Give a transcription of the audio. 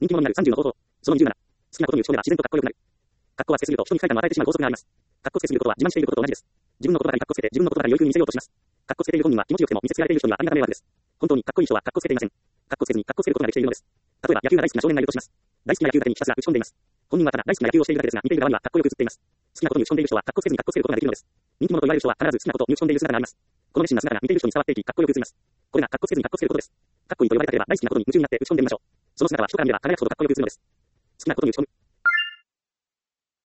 人気者になる30の方法。その27。好きなことに打ち込めば自然とかっこよくなる。かっこはつけすぎると人に不快感を与えてしまう法則があります。かっこつけすぎることは自慢していることと同じです。自分の言葉にかっこつけて自分の言葉が良い風に見せようとします。かっこつけている本人は気持ちよくても見せつけられている人にはありがた迷惑です。本当にかっこいい人はかっこつけていません。かっこつけずにかっこつけることができているのです。例えば野球が大好きな少年がいるとします。大好きな野球だけにひたすら打ち込んでいます。本人はただ大好きな野球をしているだけですが、見ている側にはかっこよく映っています。好きなことに打ち込んでいる人はかっこつけずにかっこつけることができるのです。人気者と言われる人は必ず好きなことに打ち込んでいる姿があります。この熱心な姿が見ている人に伝わっていき、かっこよく映ります。これがかっこつけずにかっこつけることです。かっこいいと言われたければ大好きなことに夢中になって打ち込んでみましょう。その姿は人から見れば輝くほどかっこよく映るのです。好きなことに打ち込む。